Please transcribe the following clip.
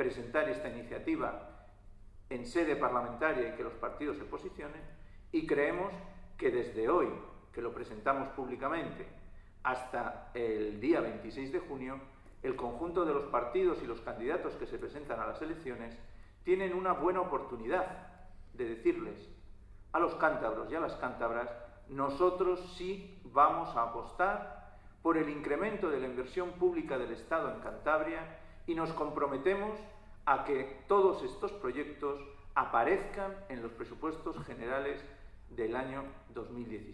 presentar esta iniciativa en sede parlamentaria y que los partidos se posicionen, y creemos que desde hoy, que lo presentamos públicamente, hasta el día 26 de junio, el conjunto de los partidos y los candidatos que se presentan a las elecciones tienen una buena oportunidad de decirles a los cántabros y a las cántabras: nosotros sí vamos a apostar por el incremento de la inversión pública del Estado en Cantabria y nos comprometemos a que todos estos proyectos aparezcan en los presupuestos generales del año 2017.